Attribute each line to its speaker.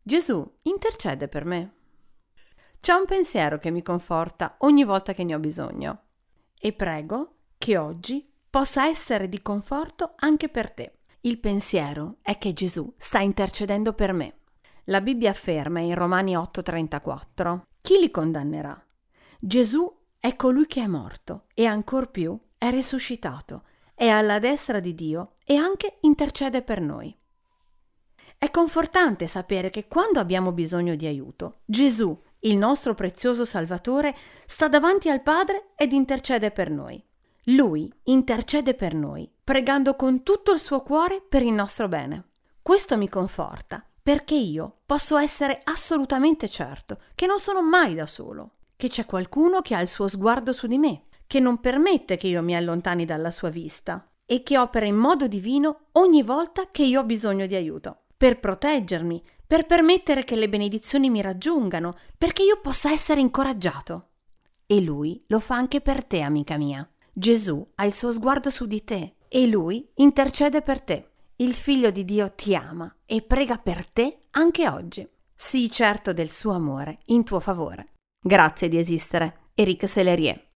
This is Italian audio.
Speaker 1: Gesù intercede per me. C'è un pensiero che mi conforta ogni volta che ne ho bisogno e prego che oggi possa essere di conforto anche per te. Il pensiero è che Gesù sta intercedendo per me. La Bibbia afferma in Romani 8:34: chi li condannerà? Gesù è colui che è morto e ancor più è risuscitato, è alla destra di Dio e anche intercede per noi. È confortante sapere che quando abbiamo bisogno di aiuto, Gesù, il nostro prezioso Salvatore, sta davanti al Padre ed intercede per noi. Lui intercede per noi, pregando con tutto il suo cuore per il nostro bene. Questo mi conforta, perché io posso essere assolutamente certo che non sono mai da solo, che c'è qualcuno che ha il suo sguardo su di me, che non permette che io mi allontani dalla sua vista e che opera in modo divino ogni volta che io ho bisogno di aiuto, per proteggermi, per permettere che le benedizioni mi raggiungano, perché io possa essere incoraggiato. E Lui lo fa anche per te, amica mia. Gesù ha il suo sguardo su di te e Lui intercede per te. Il Figlio di Dio ti ama e prega per te anche oggi. Sii certo del suo amore in tuo favore. Grazie di esistere. Eric Sellerie.